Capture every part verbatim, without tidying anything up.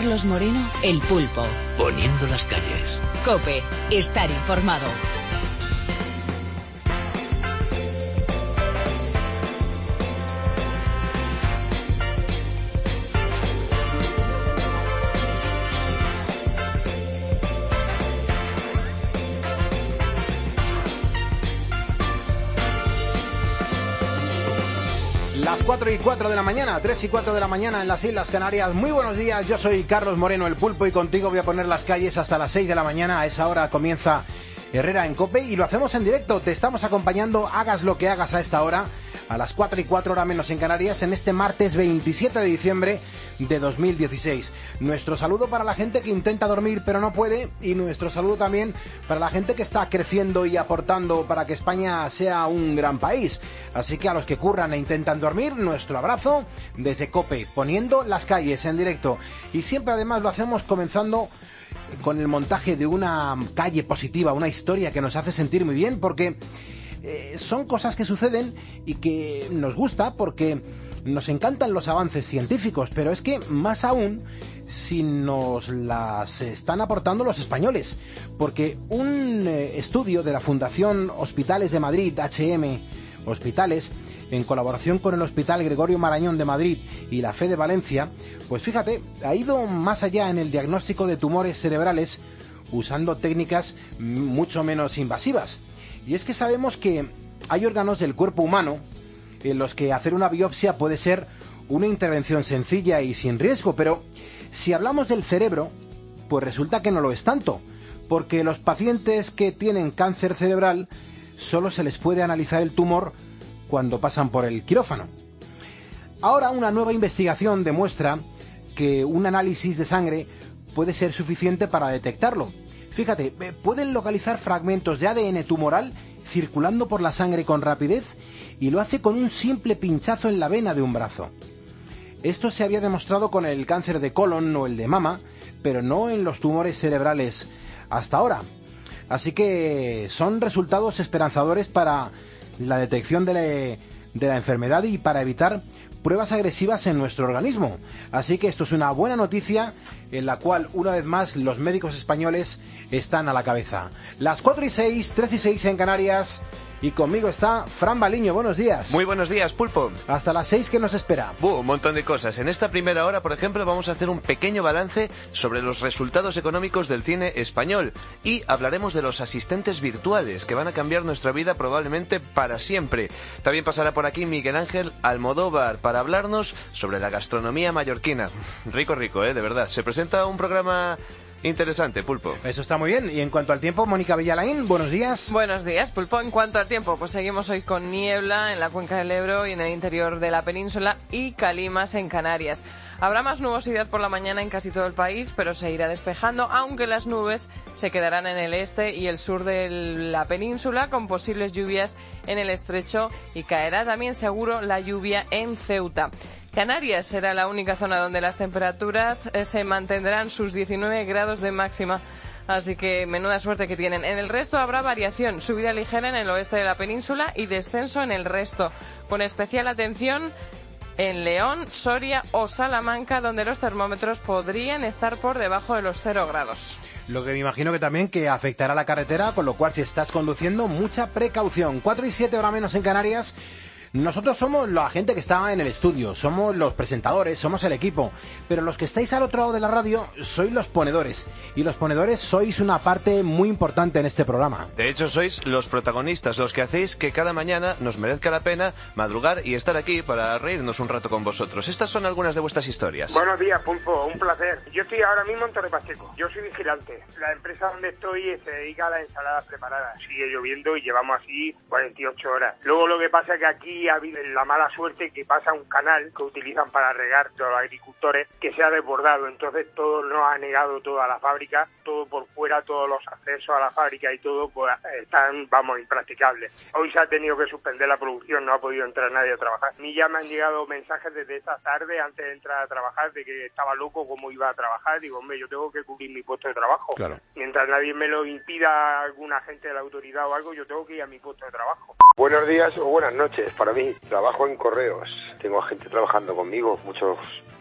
Carlos Moreno, El Pulpo. Poniendo las calles. COPE. Estar informado. Las cuatro y cuatro de la mañana, tres y cuatro de la mañana en las Islas Canarias. Muy buenos días, yo soy Carlos Moreno, El Pulpo, y contigo voy a poner las calles hasta las seis de la mañana. A esa hora comienza Herrera en COPE y lo hacemos en directo. Te estamos acompañando, hagas lo que hagas a esta hora, a las cuatro y cuatro horas menos en Canarias, en este martes veintisiete de diciembre de dos mil dieciséis. Nuestro saludo para la gente que intenta dormir pero no puede, y nuestro saludo también para la gente que está creciendo y aportando para que España sea un gran país. Así que a los que curran e intentan dormir, nuestro abrazo desde COPE, poniendo las calles en directo. Y siempre además lo hacemos comenzando con el montaje de una calle positiva, una historia que nos hace sentir muy bien, porque eh, son cosas que suceden y que nos gusta, porque nos encantan los avances científicos, pero es que más aún si nos las están aportando los españoles, porque un eh, estudio de la Fundación Hospitales de Madrid, H M Hospitales, en colaboración con el Hospital Gregorio Marañón de Madrid y la F E de Valencia, pues fíjate, ha ido más allá en el diagnóstico de tumores cerebrales usando técnicas mucho menos invasivas. Y es que sabemos que hay órganos del cuerpo humano en los que hacer una biopsia puede ser una intervención sencilla y sin riesgo, pero si hablamos del cerebro, pues resulta que no lo es tanto, porque los pacientes que tienen cáncer cerebral solo se les puede analizar el tumor cuando pasan por el quirófano. Ahora una nueva investigación demuestra que un análisis de sangre puede ser suficiente para detectarlo. Fíjate, pueden localizar fragmentos de A D N tumoral circulando por la sangre con rapidez, y lo hace con un simple pinchazo en la vena de un brazo. Esto se había demostrado con el cáncer de colon o el de mama, pero no en los tumores cerebrales hasta ahora. Así que son resultados esperanzadores para la detección de la, de la enfermedad y para evitar pruebas agresivas en nuestro organismo. Así que esto es una buena noticia en la cual una vez más los médicos españoles están a la cabeza. Las cuatro y seis, tres y seis en Canarias. Y conmigo está Fran Baliño. Buenos días. Muy buenos días, Pulpo. Hasta las seis, ¿qué nos espera? Buh, un montón de cosas. En esta primera hora, por ejemplo, vamos a hacer un pequeño balance sobre los resultados económicos del cine español. Y hablaremos de los asistentes virtuales, que van a cambiar nuestra vida probablemente para siempre. También pasará por aquí Miguel Ángel Almodóvar para hablarnos sobre la gastronomía mallorquina. Rico, rico, ¿eh? De verdad. Se presenta un programa interesante, Pulpo. Eso está muy bien. Y en cuanto al tiempo, Mónica Villalain, buenos días. Buenos días, Pulpo. En cuanto al tiempo, pues seguimos hoy con niebla en la cuenca del Ebro y en el interior de la península, y calimas en Canarias. Habrá más nubosidad por la mañana en casi todo el país, pero se irá despejando, aunque las nubes se quedarán en el este y el sur de la península, con posibles lluvias en el estrecho, y caerá también seguro la lluvia en Ceuta. Canarias será la única zona donde las temperaturas eh, se mantendrán sus diecinueve grados de máxima, así que menuda suerte que tienen. En el resto habrá variación, subida ligera en el oeste de la península y descenso en el resto, con especial atención en León, Soria o Salamanca, donde los termómetros podrían estar por debajo de los cero grados. Lo que me imagino que también que afectará la carretera, con lo cual si estás conduciendo, mucha precaución. cuatro y siete horas menos en Canarias. Nosotros somos la gente que está en el estudio, somos los presentadores, somos el equipo, pero los que estáis al otro lado de la radio sois los ponedores, y los ponedores sois una parte muy importante en este programa. De hecho, sois los protagonistas, los que hacéis que cada mañana nos merezca la pena madrugar y estar aquí para reírnos un rato con vosotros. Estas son algunas de vuestras historias. Buenos días, Pulpo, un placer. Yo estoy ahora mismo en Torre Pacheco, yo soy vigilante. La empresa donde estoy se dedica a la ensalada preparada. Sigue lloviendo y llevamos así cuarenta y ocho horas. Luego lo que pasa es que aquí ha habido la mala suerte que pasa un canal que utilizan para regar los agricultores que se ha desbordado, entonces todo nos ha negado toda la fábrica, todo por fuera, todos los accesos a la fábrica y todo pues están, vamos, impracticables. Hoy se ha tenido que suspender la producción, no ha podido entrar nadie a trabajar. A mí ya me han llegado mensajes desde esta tarde antes de entrar a trabajar de que estaba loco cómo iba a trabajar. Digo, hombre, yo tengo que cubrir mi puesto de trabajo. Claro. Mientras nadie me lo impida, algún agente de la autoridad o algo, yo tengo que ir a mi puesto de trabajo. Buenos días o buenas noches. Para mí, trabajo en correos. Tengo gente trabajando conmigo, muchos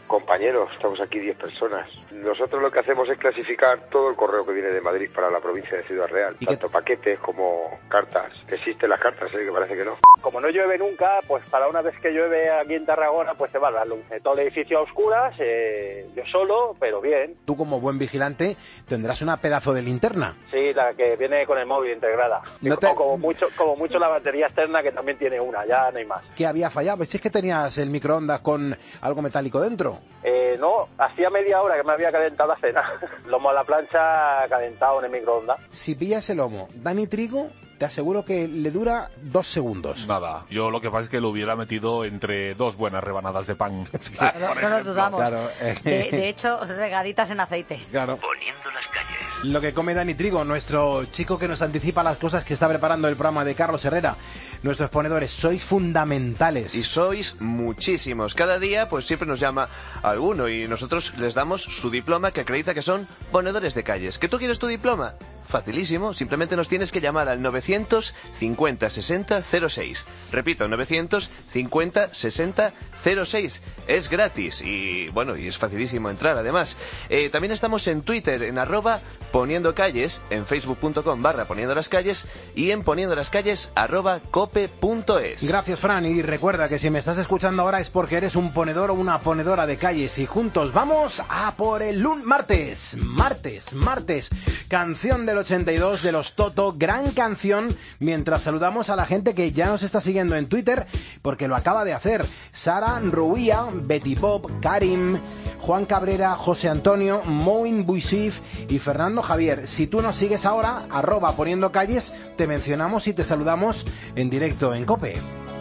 compañeros, estamos aquí diez personas. Nosotros lo que hacemos es clasificar todo el correo que viene de Madrid para la provincia de Ciudad Real, tanto paquetes como cartas. Existen las cartas, ¿eh? Que parece que no. Como no llueve nunca, pues para una vez que llueve aquí en Tarragona, pues se va la luz. Todo el edificio a oscuras, eh, yo solo, pero bien. Tú como buen vigilante tendrás una pedazo de linterna. Sí, la que viene con el móvil integrada. No te... O como mucho, como mucho la batería externa, que también tiene una, ya no hay más. ¿Qué había fallado? Pues es que tenías el microondas con algo metálico dentro. Eh, no, hacía media hora que me había calentado la cena. Lomo a la plancha calentado en el microondas. Si pillas el lomo, Dani Trigo, te aseguro que le dura dos segundos. Nada, yo lo que pasa es que lo hubiera metido entre dos buenas rebanadas de pan. Claro, no, no lo dudamos. Claro, eh. de, de hecho, regaditas en aceite. Claro. Poniendo las calles. Lo que come Dani Trigo, nuestro chico que nos anticipa las cosas que está preparando el programa de Carlos Herrera. Nuestros ponedores, sois fundamentales. Y sois muchísimos. Cada día pues siempre nos llama alguno y nosotros les damos su diploma que acredita que son ponedores de calles. ¿Que tú quieres tu diploma? Facilísimo, simplemente nos tienes que llamar al novecientos cincuenta sesenta cero seis. Repito, novecientos cincuenta sesenta cero seis. Es gratis y bueno, y es facilísimo entrar además. Eh, también estamos en Twitter, en arroba poniendo calles, en facebook.com barra poniendo las calles y en poniendo las calles arroba cope.es. Gracias, Fran, y recuerda que si me estás escuchando ahora es porque eres un ponedor o una ponedora de calles y juntos vamos a por el lun martes, martes, martes, canción del ochenta y dos de los Toto, gran canción, mientras saludamos a la gente que ya nos está siguiendo en Twitter porque lo acaba de hacer. Sara Ruía, Betty Pop, Karim, Juan Cabrera, José Antonio, Moin Buisif y Fernando Javier. Si tú nos sigues ahora, arroba poniendo calles, te mencionamos y te saludamos en directo en COPE.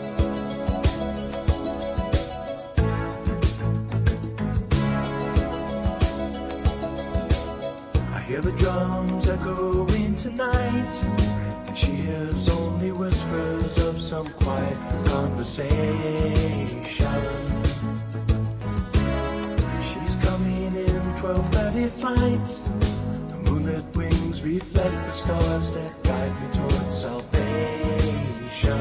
I hear the drums echoing tonight, and she hears only whispers of some quiet conversation. She's coming in twelve thirty flight. The moonlit wings reflect the stars that guide me towards salvation.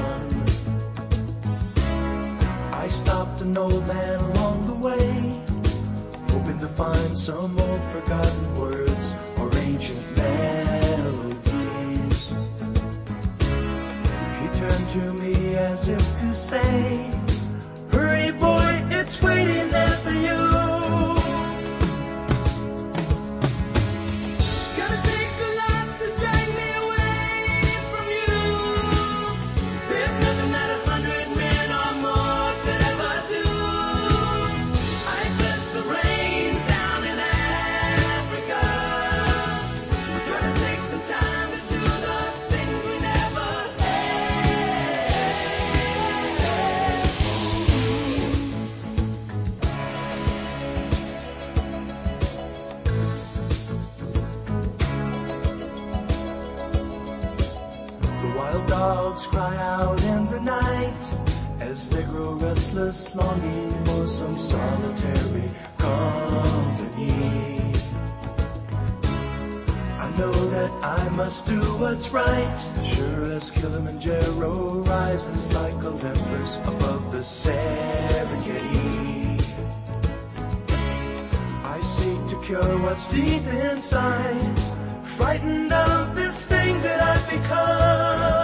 I stopped an old man along the way, hoping to find some old forgotten words or ancient melodies. He turned to me as if to say, hurry boy, it's waiting there for you. Dogs cry out in the night as they grow restless, longing for some solitary company. I know that I must do what's right, sure as Kilimanjaro rises like Olympus above the Serengeti. I seek to cure what's deep inside, frightened of this thing that I've become.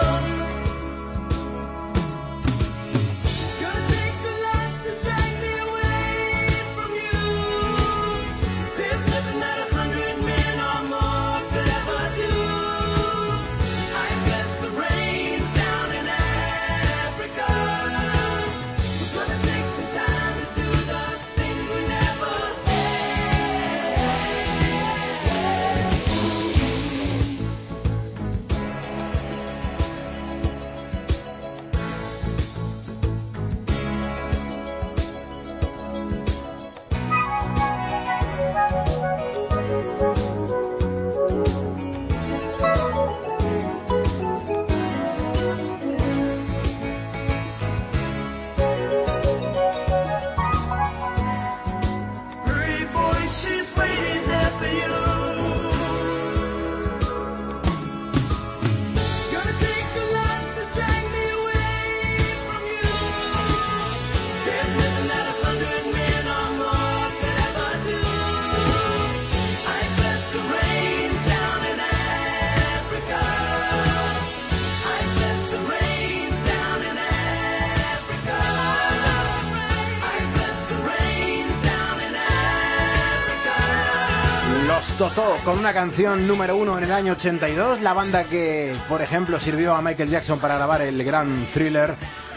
Los Totó, con una canción número uno en el año ochenta y dos, la banda que, por ejemplo, sirvió a Michael Jackson para grabar el gran Thriller,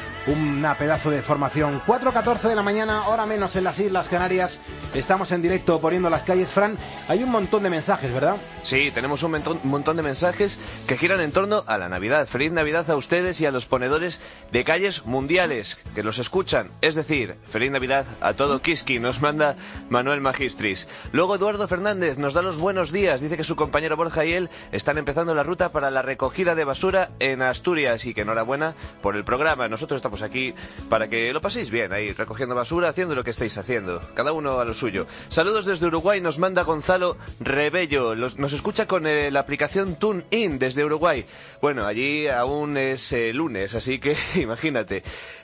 una pedazo de formación. Cuatro catorce de la mañana, hora menos en las Islas Canarias. Estamos en directo poniendo las calles. Fran, hay un montón de mensajes, ¿verdad? Sí, tenemos un montón, un montón de mensajes que giran en torno a la Navidad. Feliz Navidad a ustedes y a los ponedores de calles mundiales que los escuchan. Es decir, feliz Navidad a todo Kiski, nos manda Manuel Magistris. Luego Eduardo Fernández nos da los buenos días. Dice que su compañero Borja y él están empezando la ruta para la recogida de basura en Asturias y que enhorabuena por el programa. Nosotros estamos aquí para que lo paséis bien ahí, recogiendo basura, haciendo lo que estáis haciendo. Cada uno a lo suyo. Saludos desde Uruguay, nos manda Gonzalo Rebello. Los, nos escucha con eh, la aplicación TuneIn desde Uruguay. Bueno, allí aún es eh, lunes, así que imagínate.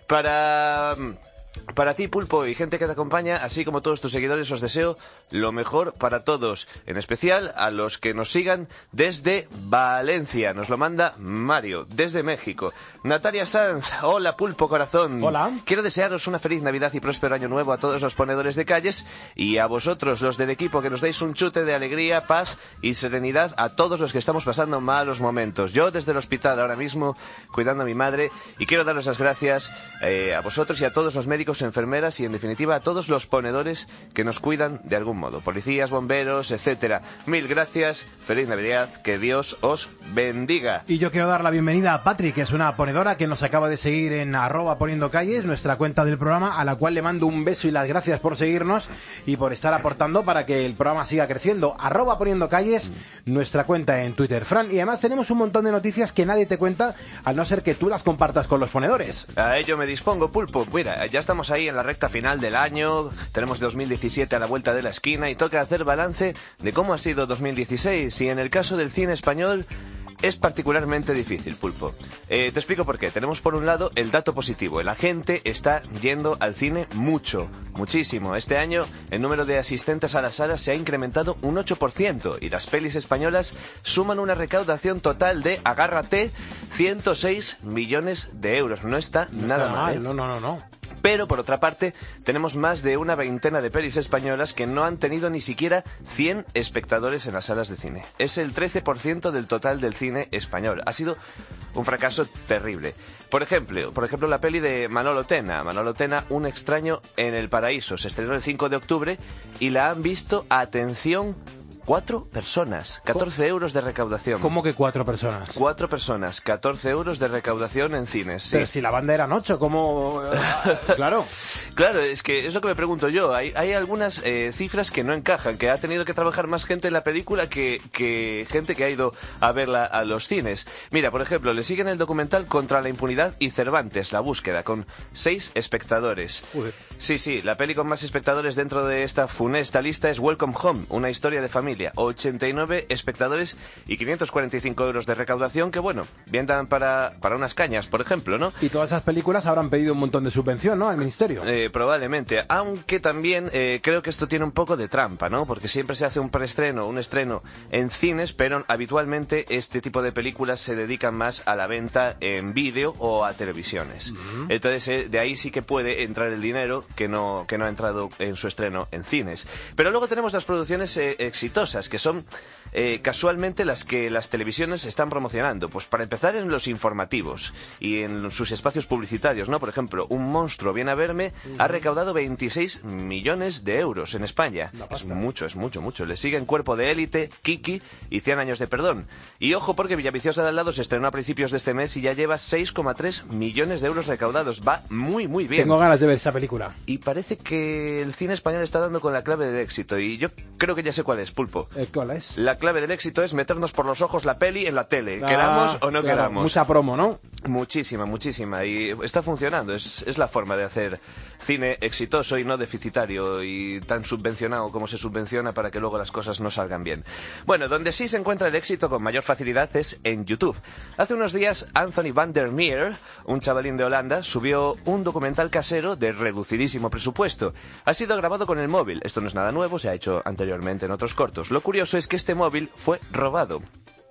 Para... Para ti, Pulpo, y gente que te acompaña, así como todos tus seguidores, os deseo lo mejor para todos, en especial a los que nos sigan desde Valencia. Nos lo manda Mario, desde México. Natalia Sanz, hola, Pulpo corazón. Hola. Quiero desearos una feliz Navidad y próspero año nuevo a todos los ponedores de calles y a vosotros, los del equipo, que nos dais un chute de alegría, paz y serenidad a todos los que estamos pasando malos momentos. Yo desde el hospital ahora mismo, cuidando a mi madre, y quiero daros las gracias eh, a vosotros y a todos los médicos, enfermeras y en definitiva a todos los ponedores que nos cuidan de algún modo, policías, bomberos, etcétera. Mil gracias, feliz Navidad, que Dios os bendiga. Y yo quiero dar la bienvenida a Patrick, que es una ponedora que nos acaba de seguir en arroba poniendo calles, nuestra cuenta del programa, a la cual le mando un beso y las gracias por seguirnos y por estar aportando para que el programa siga creciendo. Arroba poniendo calles, nuestra cuenta en Twitter. Fran, y además tenemos un montón de noticias que nadie te cuenta, al no ser que tú las compartas con los ponedores. A ello me dispongo, Pulpo. Mira, ya estamos ahí en la recta final del año, tenemos dos mil diecisiete a la vuelta de la esquina y toca hacer balance de cómo ha sido dos mil dieciséis, y en el caso del cine español es particularmente difícil, Pulpo. Eh, te explico por qué. Tenemos por un lado el dato positivo. La gente está yendo al cine mucho, muchísimo. Este año el número de asistentes a las salas se ha incrementado un ocho por ciento y las pelis españolas suman una recaudación total de, agárrate, ciento seis millones de euros. No está no nada está mal, mal, ¿eh? no, no, no, no. Pero, por otra parte, tenemos más de una veintena de pelis españolas que no han tenido ni siquiera cien espectadores en las salas de cine. Es el trece por ciento del total del cine español. Ha sido un fracaso terrible. Por ejemplo, por ejemplo la peli de Manolo Tena. Manolo Tena, Un extraño en el paraíso. Se estrenó el cinco de octubre y la han visto, atención, cuatro personas, catorce euros de recaudación. ¿Cómo que cuatro personas? Cuatro personas, catorce euros de recaudación en cines. Sí. Pero si la banda eran ocho, ¿cómo? Claro. Claro, es que es lo que me pregunto yo. Hay, hay algunas eh, cifras que no encajan, que ha tenido que trabajar más gente en la película que, que gente que ha ido a verla a los cines. Mira, por ejemplo, le siguen el documental Contra la impunidad y Cervantes, La búsqueda, con seis espectadores. Uy. Sí, sí, la peli con más espectadores dentro de esta funesta lista es Welcome Home, una historia de familia. ochenta y nueve espectadores y quinientos cuarenta y cinco euros de recaudación, que bueno, bien dan para, para unas cañas, por ejemplo, ¿no? Y todas esas películas habrán pedido un montón de subvención, ¿no?, al Ministerio. Eh, probablemente, aunque también eh, creo que esto tiene un poco de trampa, ¿no? Porque siempre se hace un preestreno, un estreno en cines, pero habitualmente este tipo de películas se dedican más a la venta en vídeo o a televisiones. Uh-huh. Entonces, eh, de ahí sí que puede entrar el dinero que no, que no ha entrado en su estreno en cines. Pero luego tenemos las producciones eh, exitosas, que son eh, casualmente las que las televisiones están promocionando. Pues para empezar, en los informativos y en sus espacios publicitarios, ¿no? Por ejemplo, Un monstruo viene a verme uh-huh. ha recaudado veintiséis millones de euros en España. Es mucho, es mucho, mucho. Le siguen Cuerpo de élite, Kiki y cien años de perdón. Y ojo, porque Villaviciosa de al lado se estrenó a principios de este mes y ya lleva seis coma tres millones de euros recaudados. Va muy, muy bien. Tengo ganas de ver esa película. Y parece que el cine español está dando con la clave del éxito. Y yo creo que ya sé cuál es, Pulpo. Eh, ¿Cuál es? La clave del éxito es meternos por los ojos la peli en la tele. Ah, queramos o no claro, queramos. Mucha promo, ¿no? Muchísima, muchísima. Y está funcionando. Es, es la forma de hacer cine exitoso y no deficitario y tan subvencionado como se subvenciona para que luego las cosas no salgan bien. Bueno, donde sí se encuentra el éxito con mayor facilidad es en YouTube. Hace unos días Anthony van der Meer, un chavalín de Holanda, subió un documental casero de reducidísimo presupuesto. Ha sido grabado con el móvil. Esto no es nada nuevo, se ha hecho anteriormente en otros cortos. Lo curioso es que este móvil fue robado.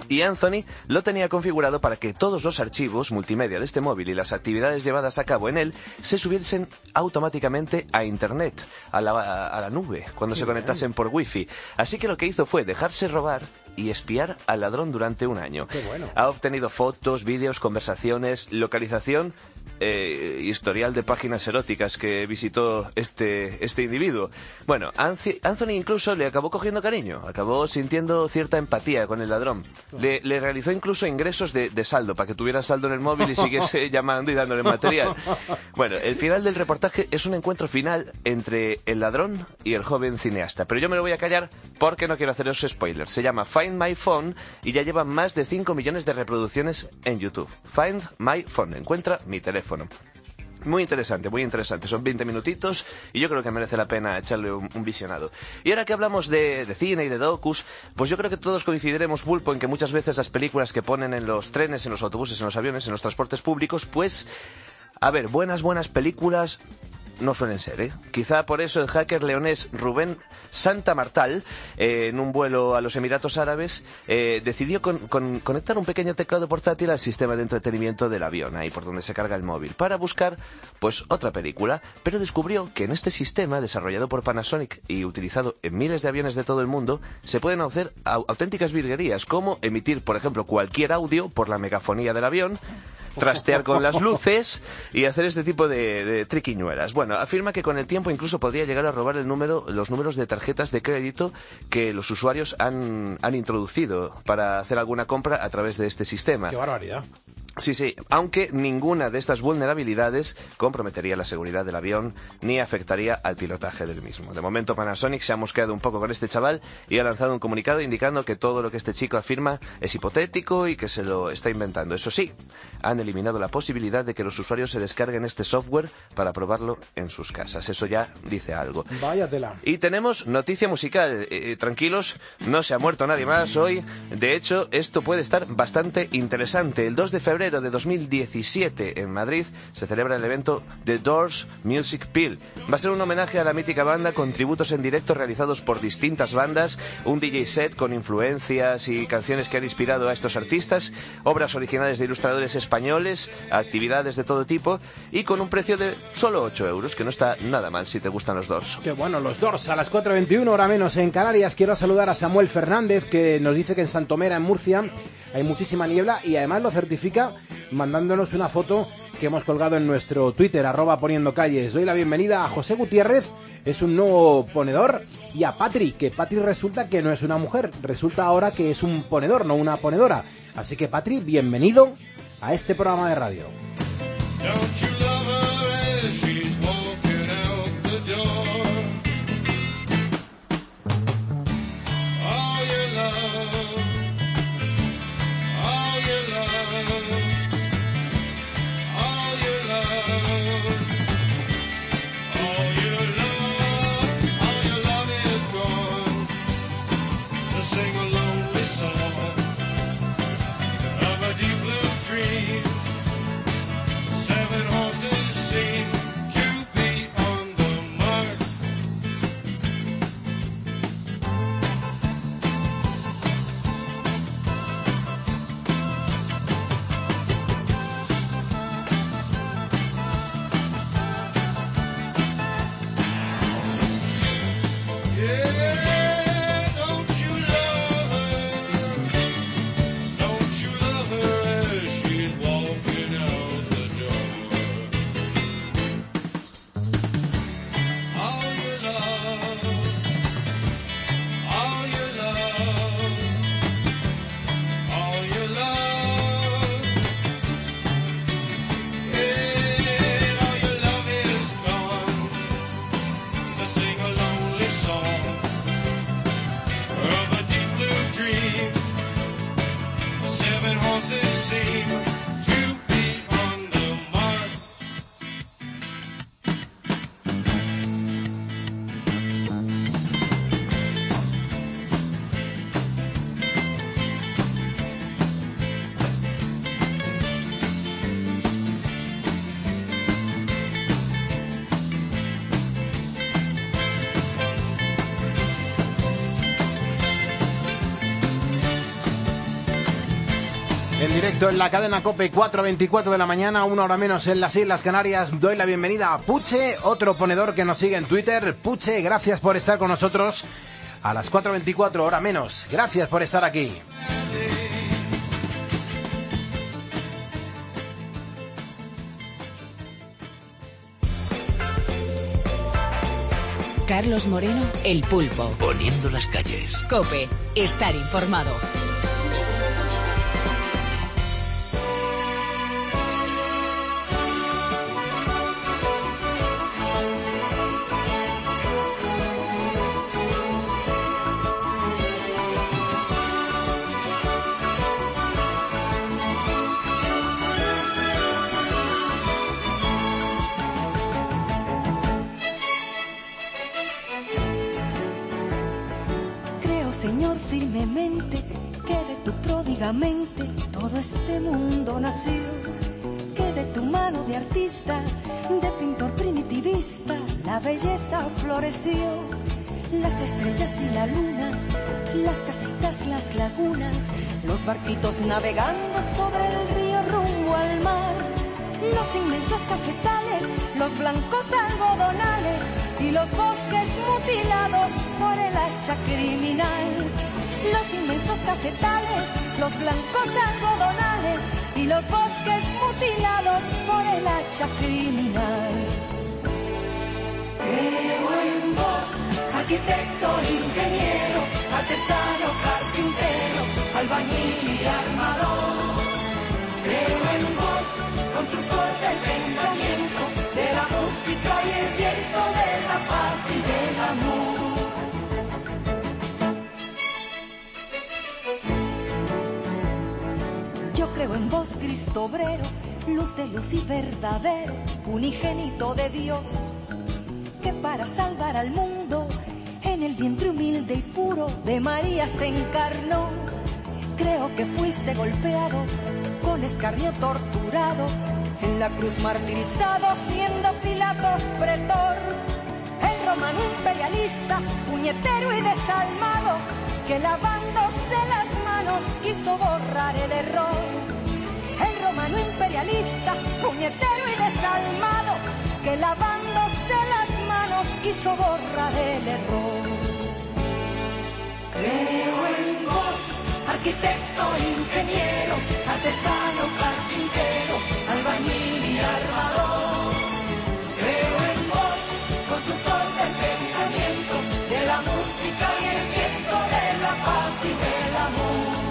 Y Anthony lo tenía configurado para que todos los archivos multimedia de este móvil y las actividades llevadas a cabo en él se subiesen automáticamente a Internet, a la, a la nube, cuando Qué se conectasen bien. por wifi. Así que lo que hizo fue dejarse robar y espiar al ladrón durante un año. Qué bueno. Ha obtenido fotos, vídeos, conversaciones, localización, eh, historial de páginas eróticas que visitó este, este individuo. Bueno, Anthony incluso le acabó cogiendo cariño, acabó sintiendo cierta empatía con el ladrón. Le, le realizó incluso ingresos de, de saldo, para que tuviera saldo en el móvil y siguiese llamando y dándole material. Bueno, el final del reportaje es un encuentro final entre el ladrón y el joven cineasta. Pero yo me lo voy a callar porque no quiero haceros spoilers. Se llama Find My Phone y ya lleva más de cinco millones de reproducciones en YouTube. Find My Phone, encuentra mi teléfono. Muy interesante, muy interesante. Son veinte minutitos y yo creo que merece la pena echarle un, un visionado. Y ahora que hablamos de, de cine y de docus, pues yo creo que todos coincidiremos, Pulpo, en que muchas veces las películas que ponen en los trenes, en los autobuses, en los aviones, en los transportes públicos, pues, a ver, buenas, buenas películas no suelen ser, ¿eh? Quizá por eso el hacker leonés Rubén Santamartal, eh, en un vuelo a los Emiratos Árabes, eh, decidió con, con, conectar un pequeño teclado portátil al sistema de entretenimiento del avión, ahí por donde se carga el móvil, para buscar, pues, otra película, pero descubrió que en este sistema, desarrollado por Panasonic y utilizado en miles de aviones de todo el mundo, se pueden hacer auténticas virguerías, como emitir, por ejemplo, cualquier audio por la megafonía del avión, trastear con las luces y hacer este tipo de, de triquiñuelas. Bueno, afirma que con el tiempo incluso podría llegar a robar el número, los números de tarjetas de crédito que los usuarios han, han introducido para hacer alguna compra a través de este sistema. ¡Qué barbaridad! Sí, sí, aunque ninguna de estas vulnerabilidades comprometería la seguridad del avión ni afectaría al pilotaje del mismo. De momento Panasonic se ha mosqueado un poco con este chaval y ha lanzado un comunicado indicando que todo lo que este chico afirma es hipotético y que se lo está inventando. Eso sí, han eliminado la posibilidad de que los usuarios se descarguen este software para probarlo en sus casas. Eso ya dice algo. Váyatela. Y tenemos noticia musical. Eh, tranquilos, no se ha muerto nadie más hoy. De hecho, esto puede estar bastante interesante. El dos de febrero de dos mil diecisiete en Madrid se celebra el evento The Doors Music Pill. Va a ser un homenaje a la mítica banda con tributos en directo realizados por distintas bandas, un D J set con influencias y canciones que han inspirado a estos artistas, obras originales de ilustradores españoles, actividades de todo tipo y con un precio de solo ocho euros, que no está nada mal si te gustan los Doors. Qué bueno, los Doors a las cuatro veintiuno, hora menos en Canarias. Quiero saludar a Samuel Fernández, que nos dice que en Santomera, en Murcia, hay muchísima niebla y además lo certifica mandándonos una foto que hemos colgado en nuestro Twitter, arroba poniendo calles. Doy la bienvenida a José Gutiérrez, es un nuevo ponedor, y a Patri, que Patri resulta que no es una mujer, resulta ahora que es un ponedor, no una ponedora. Así que Patri, bienvenido a este programa de radio. En directo en la cadena COPE, cuatro veinticuatro de la mañana, una hora menos en las Islas Canarias. Doy la bienvenida a Puche, otro ponedor que nos sigue en Twitter. Puche, gracias por estar con nosotros a las cuatro veinticuatro, hora menos. Gracias por estar aquí. Carlos Moreno, El Pulpo. Poniendo las calles. COPE, estar informado. Señor, firmemente que de tu pródiga mente todo este mundo nació, que de tu mano de artista, de pintor primitivista, la belleza floreció. Las estrellas y la luna, las casitas, las lagunas, los barquitos navegando sobre el río rumbo al mar, los inmensos cafetales, los blancos algodonales y los bosques mutilados por el hacha criminal. Los inmensos cafetales, los blancos algodonales y los bosques mutilados por el hacha criminal. Creo en vos, arquitecto, ingeniero, artesano, carpintero, albañil y armador. Creo en vos, constructor del pensamiento, de la música y el viento, de la paz y del amor. Yo creo en vos, Cristo obrero, luz de luz y verdadero, unigénito de Dios, que para salvar al mundo en el vientre humilde y puro de María se encarnó. Creo que fuiste golpeado, con escarnio torturado, en la cruz martirizado, siendo Pilatos pretor. El romano imperialista, puñetero y desalmado, que lavándose las manos quiso borrar el error. El romano imperialista, puñetero y desalmado, que lavándose las manos quiso borrar el error. Creo en vos, arquitecto, ingeniero, artesano, carpintero, albañil y armador. Creo en vos, constructor del pensamiento, de la música y el viento, de la paz y del amor.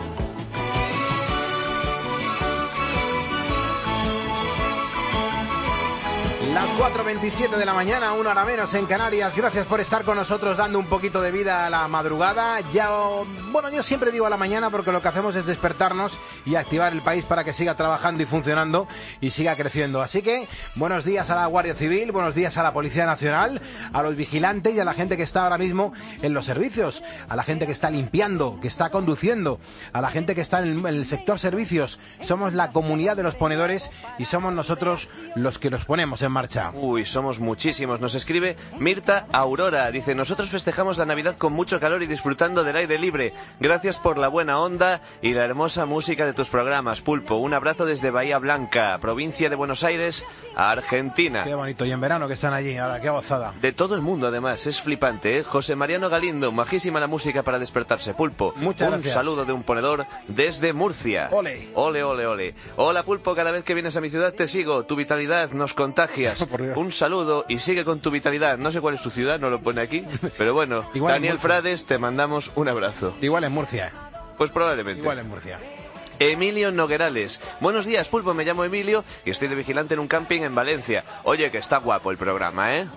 Las cuatro veintisiete de la mañana, una hora menos en Canarias. Gracias por estar con nosotros dando un poquito de vida a la madrugada. Ya, bueno, yo siempre digo a la mañana porque lo que hacemos es despertarnos y activar el país para que siga trabajando y funcionando y siga creciendo. Así que, buenos días a la Guardia Civil, buenos días a la Policía Nacional, a los vigilantes y a la gente que está ahora mismo en los servicios, a la gente que está limpiando, que está conduciendo, a la gente que está en el sector servicios. Somos la comunidad de los ponedores y somos nosotros los que los ponemos en marcha. Uy, somos muchísimos. Nos escribe Mirta Aurora. Dice, nosotros festejamos la Navidad con mucho calor y disfrutando del aire libre. Gracias por la buena onda y la hermosa música de tus programas, Pulpo. Un abrazo desde Bahía Blanca, provincia de Buenos Aires, Argentina. Qué bonito. Y en verano que están allí, ahora qué gozada. De todo el mundo, además. Es flipante, ¿eh? José Mariano Galindo, majísima la música para despertarse, Pulpo. Muchas un gracias. saludo de un ponedor desde Murcia. Ole. Ole, ole, ole. Hola, Pulpo, cada vez que vienes a mi ciudad te sigo. Tu vitalidad nos contagia. Un saludo y sigue con tu vitalidad. No sé cuál es su ciudad, no lo pone aquí, pero bueno, Igual Daniel Frades, te mandamos un abrazo. Igual en Murcia. Pues probablemente. Igual en Murcia. Emilio Noguerales. Buenos días, Pulpo, me llamo Emilio y estoy de vigilante en un camping en Valencia. Oye, que está guapo el programa, ¿eh?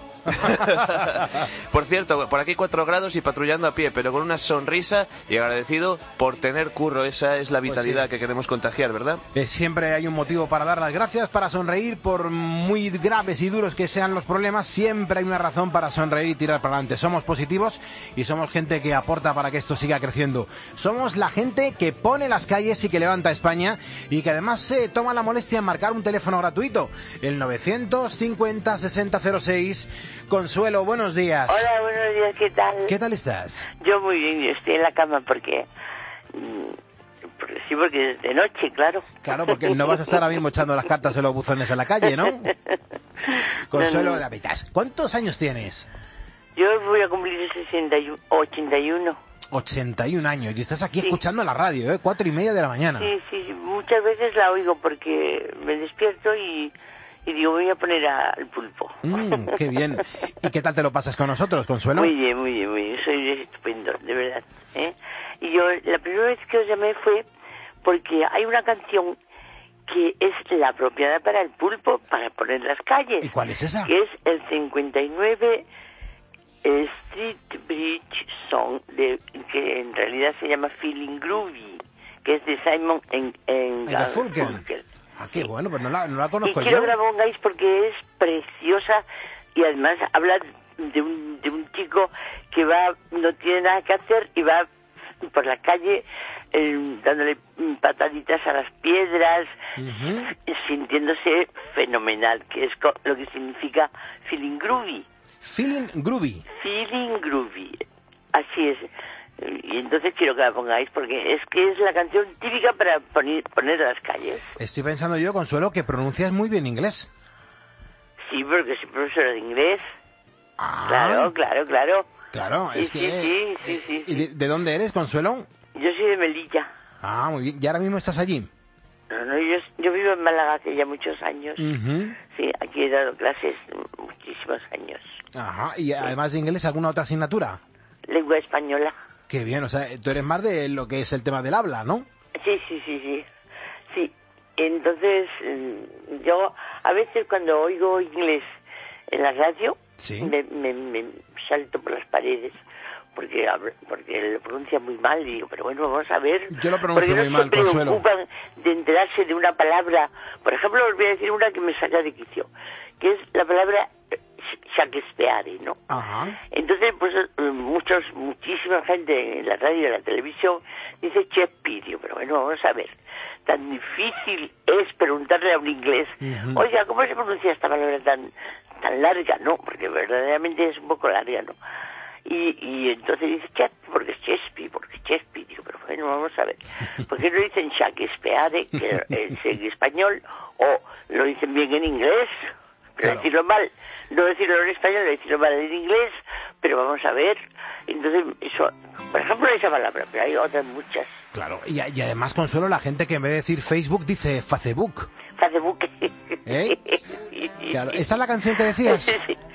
Por cierto, por aquí cuatro grados y patrullando a pie, pero con una sonrisa y agradecido por tener curro. Esa es la vitalidad pues sí. que queremos contagiar, ¿verdad? Eh, siempre hay un motivo para dar las gracias, para sonreír, por muy graves y duros que sean los problemas, siempre hay una razón para sonreír y tirar para adelante. Somos positivos y somos gente que aporta para que esto siga creciendo. Somos la gente que pone las calles y que levanta España y que además se toma la molestia en marcar un teléfono gratuito, el novecientos cincuenta sesenta cero seis. Consuelo, buenos días. Hola, buenos días, ¿qué tal? ¿Qué tal estás? Yo muy bien, yo estoy en la cama porque porque sí, porque es de noche, claro. Claro, porque no vas a estar ahora mismo echando las cartas en los buzones en la calle, ¿no? Consuelo de Habitas, ¿cuántos años tienes? Yo voy a cumplir sesenta y uno, ochenta y uno. ochenta y un años, y estás aquí sí. escuchando la radio, ¿eh? Cuatro y media de la mañana. Sí, sí, muchas veces la oigo porque me despierto y, y digo, voy a poner al Pulpo. Mm, qué bien. ¿Y qué tal te lo pasas con nosotros, Consuelo? Muy bien, muy bien, muy bien. Soy estupendo, de verdad. ¿eh? Y yo, la primera vez que os llamé fue porque hay una canción que es la apropiada para el Pulpo, para poner en las calles. ¿Y cuál es esa? Que es el cincuenta y nueve Street Bridge Song, de, que en realidad se llama Feeling Groovy, que es de Simon en, en Garfunkel. Ah, qué bueno, pues no la, no la conozco y yo. quiero que la pongáis porque es preciosa y además habla de un, de un chico que va, no tiene nada que hacer y va por la calle eh, dándole pataditas a las piedras, uh-huh. sintiéndose fenomenal, que es co- lo que significa Feeling Groovy. Feeling Groovy. Feeling Groovy, así es. Y entonces quiero que la pongáis porque es que es la canción típica para poner, poner a las calles. Estoy pensando yo, Consuelo, que pronuncias muy bien inglés. Sí, porque soy profesora de inglés. Ah. Claro, claro, claro. Claro, es sí, que... Sí, sí, sí, sí. ¿Y de, de dónde eres, Consuelo? Yo soy de Melilla. Ah, muy bien. ¿Y ahora mismo estás allí? No, no, yo, yo vivo en Málaga hace ya muchos años. Uh-huh. Sí, aquí he dado clases muchísimos años. Ajá, y sí. Además de inglés, ¿alguna otra asignatura? Lengua española. Qué bien, o sea, tú eres más de lo que es el tema del habla, ¿no? Sí, sí, sí, sí. Sí, entonces yo a veces cuando oigo inglés en la radio, ¿sí? me, me, me salto por las paredes. Porque porque lo pronuncia muy mal y digo, pero bueno, vamos a ver. Yo lo pronuncio muy no mal, Consuelo. se preocupan de enterarse de una palabra. Por ejemplo, os voy a decir una que me saca de quicio, que es la palabra Shakespeare, ¿no? Ajá. Entonces, pues muchos, muchísima gente en la radio y en la televisión dice Shakespeare, pero bueno, vamos a ver. Tan difícil es preguntarle a un inglés, uh-huh. oiga, ¿cómo se pronuncia esta palabra tan tan larga? No, porque verdaderamente es un poco larga, ¿no? Y, y entonces dice Shakespeare, porque es Shakespeare, porque es Shakespeare. Digo, pero bueno, vamos a ver. ¿Por qué no dicen Shakespeare, que es en español, o lo dicen bien en inglés? Pero claro. decirlo mal, no decirlo en español, decirlo mal en inglés, pero vamos a ver. Entonces, eso, por ejemplo, esa palabra, pero hay otras muchas. Claro, y, y además, Consuelo, la gente que en vez de decir Facebook dice Facebook. Facebook. ¿Eh? Claro, ¿esta es la canción que decías?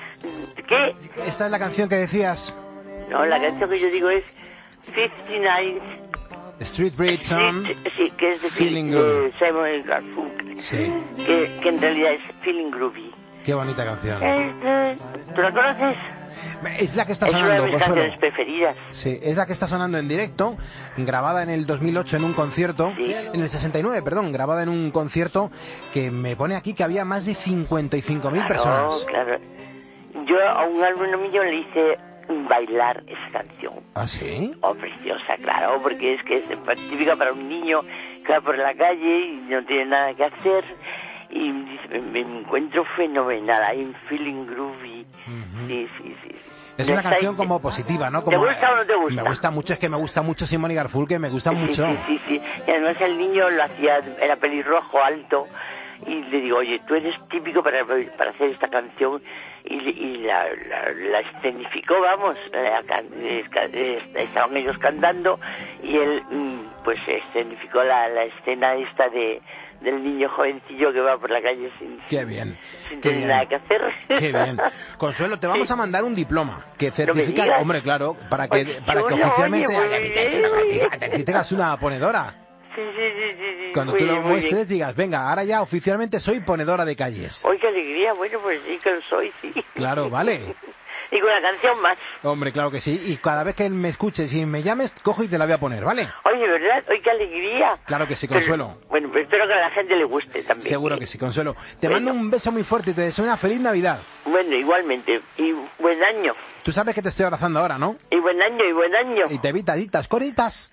¿Qué? ¿Esta es la canción que decías? No, la canción que yo digo es cincuenta y nueve Street Bridge Song. Sí, que es de Feeling Groovy. Simon Garfunkel. Sí. Que, que en realidad es Feeling Groovy. Qué bonita canción. ¿Tú la conoces? Es la que está es sonando, una de mis Consuelo. canciones preferidas. Sí, es la que está sonando en directo, grabada en el dos mil ocho en un concierto, ¿Sí? en el sesenta y nueve, perdón, grabada en un concierto que me pone aquí que había más de cincuenta y cinco mil claro, personas. Claro. Yo a un alumno mío le hice bailar esa canción. ¿Ah, sí? Oh, preciosa, claro, porque es que es típica para un niño que va por la calle y no tiene nada que hacer y me, me encuentro fenomenal, I'm feeling groovy. Uh-huh. Sí, sí, sí, sí. Es una canción ahí como positiva, ¿no? Como, ¿te gusta o no te gusta? Me gusta mucho, es que me gusta mucho Simon y Garfunkel, me gusta sí, mucho. Sí, sí, sí, y además el niño lo hacía, era pelirrojo, alto, y le digo, oye, tú eres típico para, para hacer esta canción, y, y la, la, la escenificó, vamos, la, estaban ellos cantando, y él, pues, escenificó la, la escena esta de del niño jovencillo que va por la calle sin, qué bien, sin qué tener bien. nada que hacer. Qué bien. Consuelo, te vamos sí. a mandar un diploma que certifica, no hombre, claro, para que, oye, para que chulo, oficialmente oye, que tengas una ponedora. Sí, sí, sí, sí, sí. Cuando muy tú lo bien, muestres digas, venga, ahora ya oficialmente soy ponedora de calles. ¡Oye, qué alegría! Bueno, pues sí que lo soy, sí. Claro, vale. Y con la canción más. Hombre, claro que sí. Y cada vez que me escuches y me llames, cojo y te la voy a poner, ¿vale? Oye, ¿verdad? ¡Oye, qué alegría! Claro que sí, Consuelo. Pero, bueno, pues espero que a la gente le guste también. Seguro ¿sí? que sí, Consuelo. Te bueno. mando un beso muy fuerte y te deseo una feliz Navidad. Bueno, igualmente. Y buen año. Tú sabes que te estoy abrazando ahora, ¿no? Y buen año, y buen año. Y te evitaditas, coritas.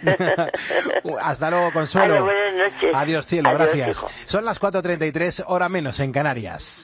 Hasta luego, Consuelo. Adiós, buenas noches. Adiós, cielo, Adiós, gracias. hijo. Son las cuatro treinta y tres, hora menos en Canarias.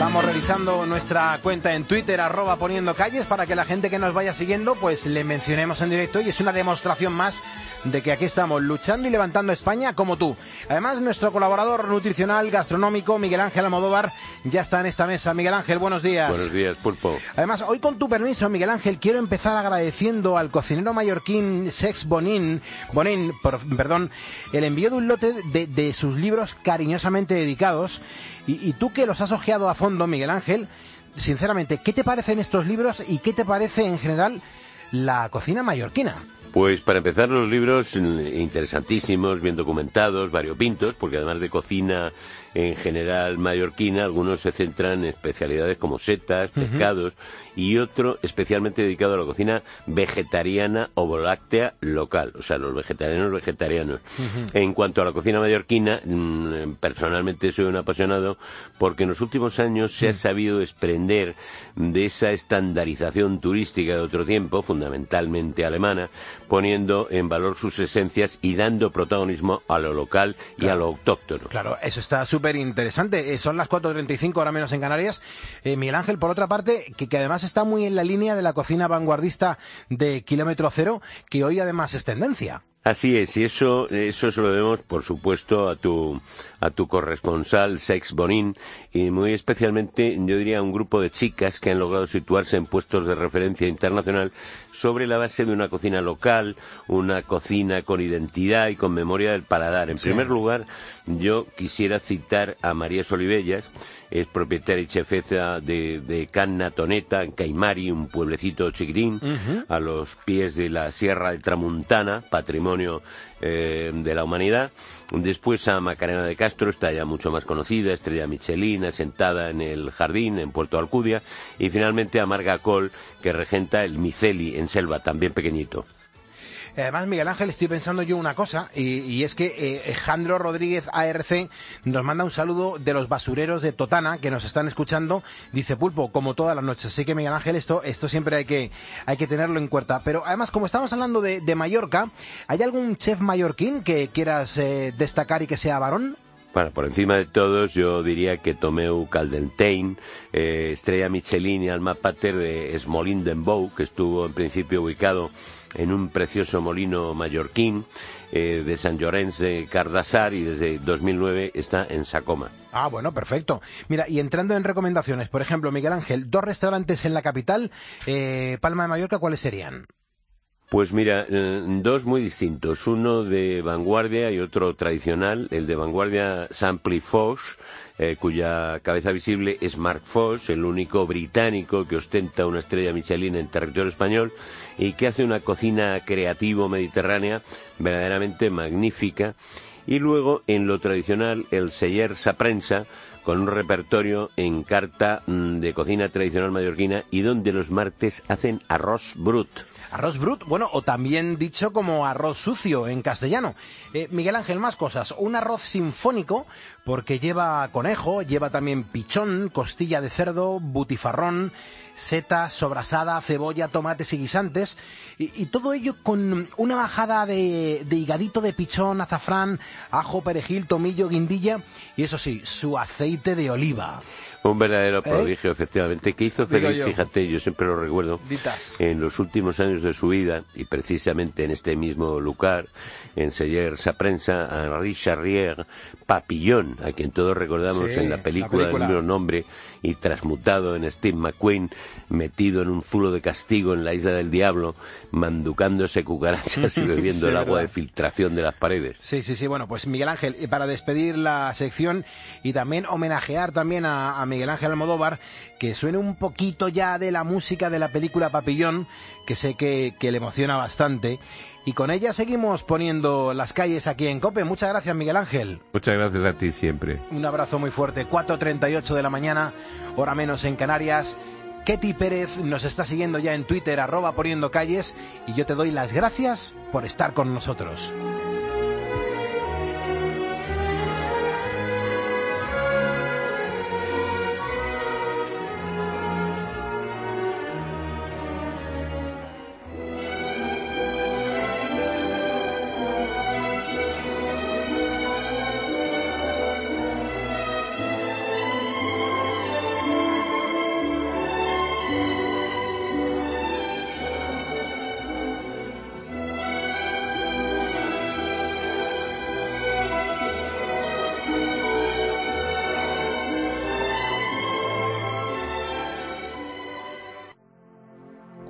Vamos revisando nuestra cuenta en Twitter, arroba poniendo calles, para que la gente que nos vaya siguiendo, pues le mencionemos en directo, y es una demostración más de que aquí estamos luchando y levantando España como tú. Además, nuestro colaborador nutricional gastronómico, Miguel Ángel Almodóvar, ya está en esta mesa. Miguel Ángel, buenos días. Buenos días, Pulpo. Además, hoy con tu permiso, Miguel Ángel, quiero empezar agradeciendo al cocinero mallorquín Sex Bonin, Bonin por, perdón, el envío de un lote de, de sus libros cariñosamente dedicados. Y, y tú que los has ojeado a fondo, Miguel Ángel, sinceramente, ¿qué te parecen estos libros y qué te parece en general la cocina mallorquina? Pues para empezar, los libros interesantísimos, bien documentados, variopintos, porque además de cocina en general mallorquina, algunos se centran en especialidades como setas, pescados, uh-huh. y otro especialmente dedicado a la cocina vegetariana o láctea local, o sea, los vegetarianos vegetarianos. Uh-huh. En cuanto a la cocina mallorquina, personalmente soy un apasionado, porque en los últimos años se uh-huh. ha sabido desprender de esa estandarización turística de otro tiempo, fundamentalmente alemana, poniendo en valor sus esencias y dando protagonismo a lo local y claro. a lo autóctono. Claro, eso está súper interesante. Eh, son las cuatro treinta y cinco, ahora menos en Canarias. Eh, Miguel Ángel, por otra parte, que, que además está muy en la línea de la cocina vanguardista de Kilómetro Cero, que hoy además es tendencia. Así es, y eso, eso se lo debemos, por supuesto, a tu, a tu corresponsal, Sex Bonin, y muy especialmente, yo diría, a un grupo de chicas que han logrado situarse en puestos de referencia internacional sobre la base de una cocina local, una cocina con identidad y con memoria del paladar. En sí. primer lugar, yo quisiera citar a María Solivellas, es propietaria y chefeza de, de Can Natoneta, en Caimari, un pueblecito chiquitín, uh-huh. a los pies de la Sierra de Tramuntana, patrimonio eh, de la humanidad. Después a Macarena de Castro, está ya mucho más conocida, estrella Michelin, asentada en el Jardín, en Puerto Alcudia. Y finalmente a Marga Col, que regenta el Miceli, en Selva, también pequeñito. Además, Miguel Ángel, estoy pensando yo una cosa, y, y es que eh, Jandro Rodríguez A R C nos manda un saludo de los basureros de Totana, que nos están escuchando. Dice, Pulpo, como todas las noches. Así que, Miguel Ángel, esto esto siempre hay que hay que tenerlo en cuenta. Pero además, como estamos hablando de, de Mallorca, ¿hay algún chef mallorquín que quieras eh, destacar y que sea varón? Bueno, por encima de todos, yo diría que Tomeu Caldentijn, eh, estrella Michelin y alma pater de Smolín d'en Bou, que estuvo en principio ubicado en un precioso molino mallorquín eh, de Sant Llorenç de Cardassar, y desde dos mil nueve está en Sacoma. Ah, bueno, perfecto. Mira, y entrando en recomendaciones, por ejemplo, Miguel Ángel, dos restaurantes en la capital, eh, Palma de Mallorca, ¿cuáles serían? Pues mira, eh, dos muy distintos, uno de vanguardia y otro tradicional. El de vanguardia, Sampli Foix, eh, cuya cabeza visible es Marc Foix, el único británico que ostenta una estrella Michelin en territorio español y que hace una cocina creativo-mediterránea verdaderamente magnífica. Y luego, en lo tradicional, el Celler Saprensa, con un repertorio en carta mmm, de cocina tradicional mallorquina, y donde los martes hacen arroz brut. Arroz brut, bueno, o también dicho como arroz sucio en castellano. Eh, Miguel Ángel, más cosas. Un arroz sinfónico, porque lleva conejo, lleva también pichón, costilla de cerdo, butifarrón, seta, sobrasada, cebolla, tomates y guisantes. Y, y todo ello con una bajada de, de higadito de pichón, azafrán, ajo, perejil, tomillo, guindilla y, eso sí, su aceite de oliva. Un verdadero prodigio, ¿Eh? efectivamente, que hizo feliz, yo. fíjate, yo siempre lo recuerdo, Ditas. en los últimos años de su vida, y precisamente en este mismo lugar, en Celler Saprensa, a Henri Charrier Papillon, a quien todos recordamos sí, en la película, la película del mismo nombre, y transmutado en Steve McQueen, metido en un zulo de castigo en la Isla del Diablo, manducándose cucarachas y bebiendo sí, el agua verdad. de filtración de las paredes. Sí, sí, sí, bueno, pues Miguel Ángel, para despedir la sección y también homenajear también a, a Miguel Ángel Almodóvar, que suene un poquito ya de la música de la película Papillón, que sé que, que le emociona bastante. Y con ella seguimos poniendo las calles aquí en COPE. Muchas gracias, Miguel Ángel. Muchas gracias a ti siempre. Un abrazo muy fuerte. cuatro treinta y ocho de la mañana, hora menos en Canarias. Ketty Pérez nos está siguiendo ya en Twitter, arroba poniendo calles, y yo te doy las gracias por estar con nosotros.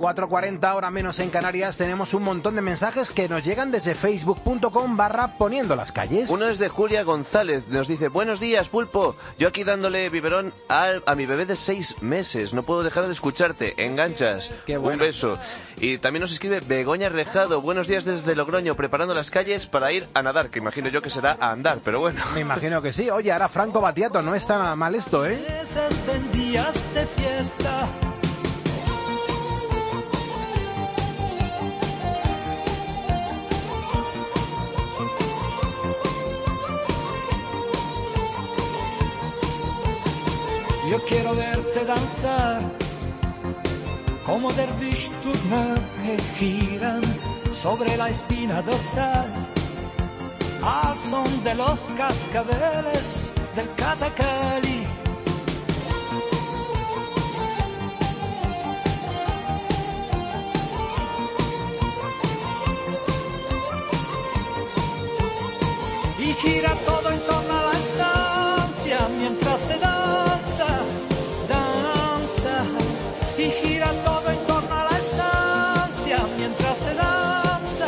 cuatro cuarenta, hora menos en Canarias. Tenemos un montón de mensajes que nos llegan desde facebook.com barra poniendo las calles. Uno es de Julia González, nos dice: buenos días, Pulpo, yo aquí dándole biberón a, a mi bebé de seis meses, no puedo dejar de escucharte, enganchas. Qué bueno. Un beso. Y también nos escribe Begoña Rejado: buenos días desde Logroño, preparando las calles para ir a nadar, que imagino yo que será a andar, pero bueno. Me imagino que sí. Oye, ahora Franco Battiato, no está nada mal esto, ¿eh? En días de fiesta. Yo quiero verte danzar como dervish turner que giran sobre la espina dorsal al son de los cascabeles del Catacali. Y gira todo en torno a la estancia mientras se danza, danza. Y gira todo en torno a la estancia mientras se danza.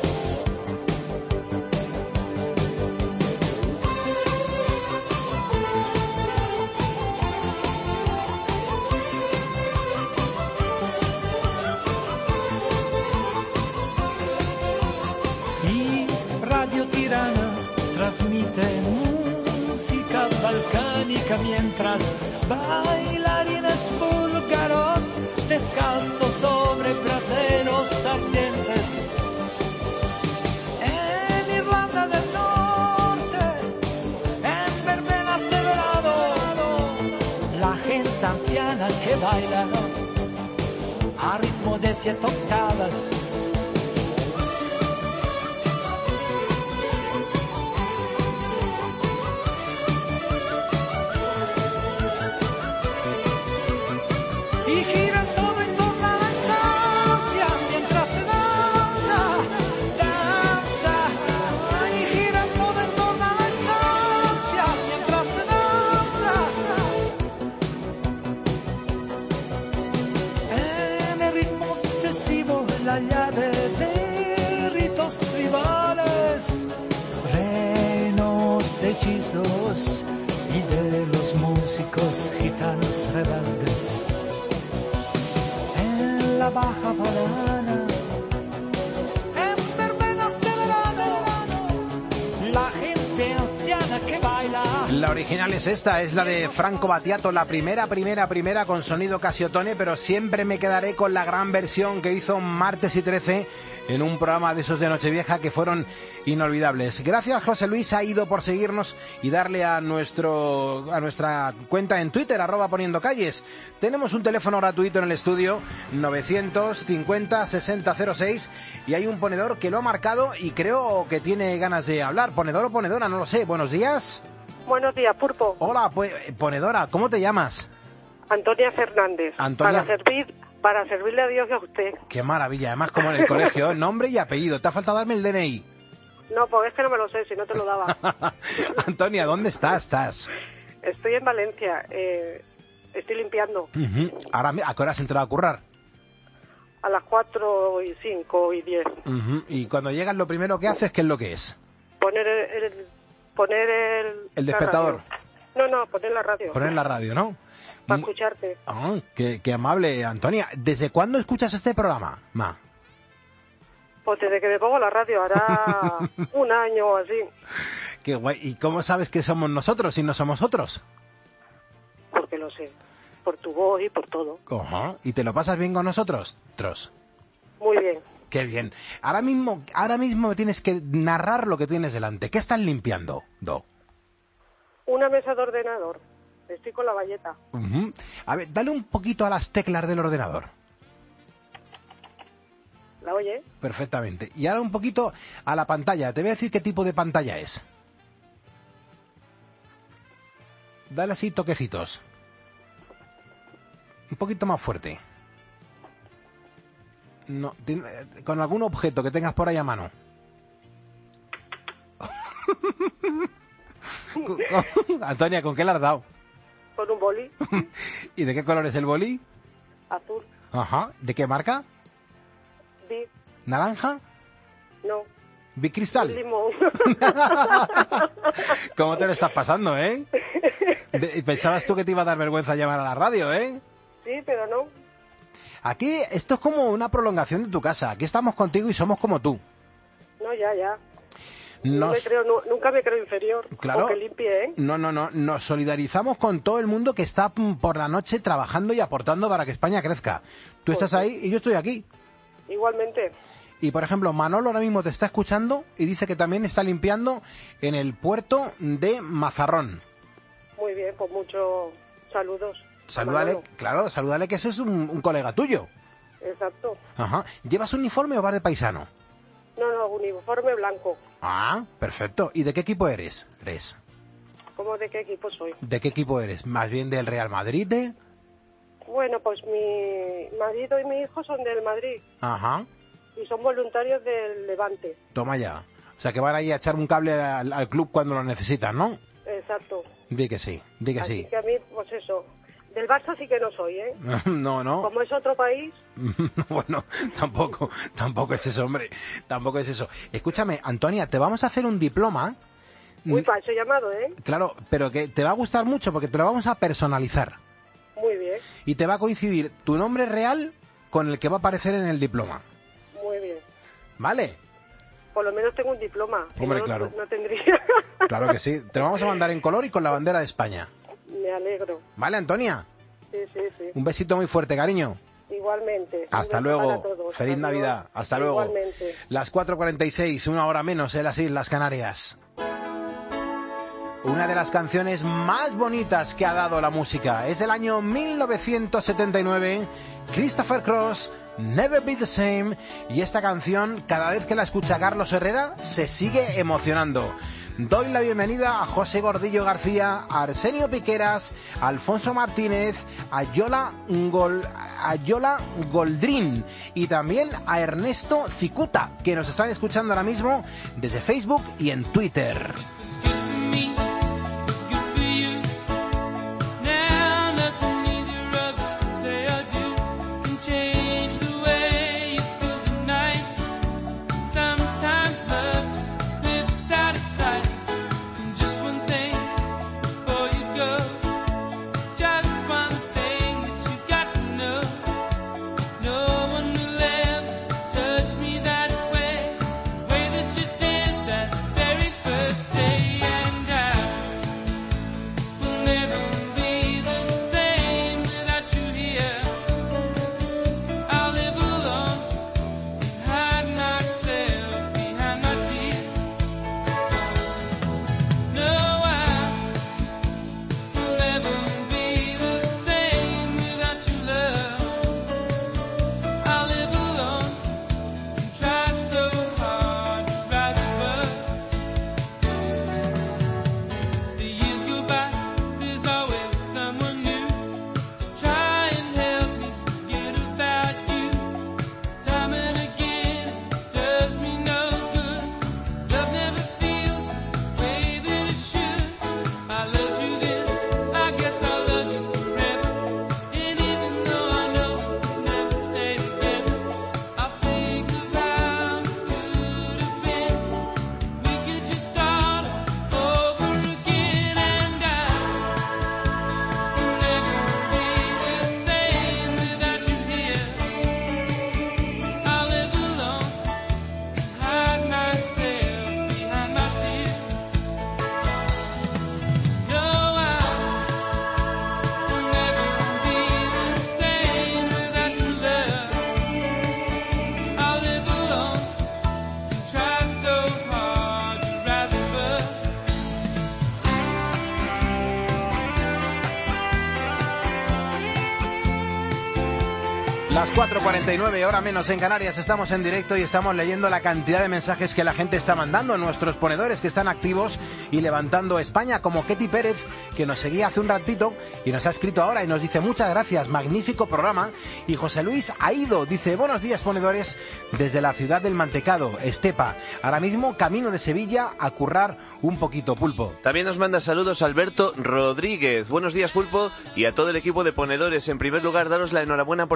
Y Radio Tirana transmite música balcánica mientras bailarines búlgaros descalzos sobre braseros ardientes. En Irlanda del Norte, en verbenas de verano, la gente anciana que baila a ritmo de siete octavas. Y gira todo en torno a la estancia mientras se danza, danza. Y gira todo en torno a la estancia mientras se danza. En el ritmo obsesivo, la llave de ritos tribales, reinos de hechizos y de los músicos gitanos rebeldes. La baja banana, en verbenas de verano, la gente anciana que baila. La original es esta, es la de Franco Battiato, la primera, primera, primera con sonido Casiotone, pero siempre me quedaré con la gran versión que hizo Martes y trece en un programa de esos de Nochevieja que fueron inolvidables. Gracias, José Luis, ha ido por seguirnos y darle a nuestro a nuestra cuenta en Twitter, arroba poniendo calles. Tenemos un teléfono gratuito en el estudio, novecientos cincuenta sesenta cero seis, y hay un ponedor que lo ha marcado y creo que tiene ganas de hablar. ¿Ponedor o ponedora? No lo sé. Buenos días. Buenos días, Pulpo. Hola, pues, ponedora, ¿cómo te llamas? Antonia Fernández. Antonia. Para servir, para servirle a Dios y a usted. Qué maravilla, además como en el colegio, nombre y apellido. Te ha faltado darme el D N I. No, pues es que no me lo sé, si no te lo daba. Antonia, ¿dónde estás? ¿Estás? Estoy en Valencia, eh, estoy limpiando. Uh-huh. Ahora, ¿a qué hora has entrado a currar? A las cuatro y cinco y diez. Uh-huh. Y cuando llegas, lo primero que haces, ¿qué es lo que es? Poner el... el poner el... El despertador. No, no, poner la radio. Poner la radio, ¿no? Para escucharte. Ah, qué, qué amable, Antonia. ¿Desde cuándo escuchas este programa, Ma? Pues desde que me pongo la radio, hará un año o así. Qué guay. ¿Y cómo sabes que somos nosotros y no somos otros? Porque lo sé. Por tu voz y por todo. Ajá. ¿Y te lo pasas bien con nosotros? Tros. Muy bien. Qué bien. Ahora mismo, ahora mismo tienes que narrar lo que tienes delante. ¿Qué estás limpiando, Do? Una mesa de ordenador. Estoy con la bayeta. Uh-huh. A ver, dale un poquito a las teclas del ordenador. ¿La oye? Perfectamente. Y ahora un poquito a la pantalla. Te voy a decir qué tipo de pantalla es. Dale así toquecitos. Un poquito más fuerte. No, con algún objeto que tengas por ahí a mano. Antonia, ¿con qué le has dado? Con un boli. ¿Y de qué color es el boli? Azul. Ajá. ¿De qué marca? Vic. ¿Naranja? No. ¿Vic Cristal? Limón. ¿Cómo te lo estás pasando, eh? De- ¿Pensabas tú que te iba a dar vergüenza llamar a la radio, eh? Sí, pero no. Aquí esto es como una prolongación de tu casa. Aquí estamos contigo y somos como tú. No, ya, ya. No Nos- me creo, nu- nunca me creo inferior. Claro. O que limpie, ¿eh? No, no, no. Nos solidarizamos con todo el mundo que está mm, por la noche trabajando y aportando para que España crezca. Tú Pues estás sí. ahí y yo estoy aquí. Igualmente. Y, por ejemplo, Manolo ahora mismo te está escuchando y dice que también está limpiando en el puerto de Mazarrón. Muy bien, pues muchos saludos. a Salúdale, Manolo. claro, salúdale que ese es un, un colega tuyo. Exacto. Ajá. ¿Llevas uniforme o vas de paisano? No, no, uniforme blanco. Ah, perfecto. ¿Y de qué equipo eres? ¿Eres? ¿Cómo de qué equipo soy? ¿De qué equipo eres? ¿Más bien del Real Madrid? ¿eh? Bueno, pues mi marido y mi hijo son del Madrid Ajá. y son voluntarios del Levante. Toma ya. O sea, que van ahí a echar un cable al, al club cuando lo necesitan, ¿no? Exacto. Di que sí, di que Así sí. que a mí, pues eso. Del Barça sí que no soy, ¿eh? No, no. Como es otro país, Bueno, tampoco, tampoco es eso, hombre. Tampoco es eso. Escúchame, Antonia, te vamos a hacer un diploma. muy para eso he llamado, ¿eh? Claro, pero que te va a gustar mucho porque te lo vamos a personalizar. Muy bien, Y te va a coincidir tu nombre real con el que va a aparecer en el diploma. muy bien. ¿Vale? Por lo menos tengo un diploma. Si Hombre, no, claro. No tendría. Claro que sí. Te lo vamos a mandar en color y con la bandera de España. Me alegro. ¿Vale, Antonia? Sí, sí, sí. Un besito muy fuerte, cariño. Igualmente. Hasta Un beso luego. para todos. Feliz Adiós. Navidad. Hasta luego. Igualmente. Las cuatro cuarenta y seis, una hora menos en las Islas Canarias. Una de las canciones más bonitas que ha dado la música es del año mil novecientos setenta y nueve, Christopher Cross, Never Be the Same, y esta canción, cada vez que la escucha Carlos Herrera, se sigue emocionando. Doy la bienvenida a José Gordillo García, a Arsenio Piqueras, a Alfonso Martínez, a Yola, Gol, a Yola Goldrín y también a Ernesto Cicuta, que nos están escuchando ahora mismo desde Facebook y en Twitter. Las cuatro cuarenta y nueve, hora menos en Canarias, estamos en directo y estamos leyendo la cantidad de mensajes que la gente está mandando a nuestros ponedores que están activos y levantando España, como Ketty Pérez, que nos seguía hace un ratito y nos ha escrito ahora y nos dice muchas gracias, magnífico programa. Y José Luis Aido dice, buenos días ponedores, desde la ciudad del Mantecado, Estepa, ahora mismo camino de Sevilla a currar un poquito, Pulpo. También nos manda saludos Alberto Rodríguez. Buenos días, Pulpo, y a todo el equipo de ponedores. En primer lugar, daros la enhorabuena por el programa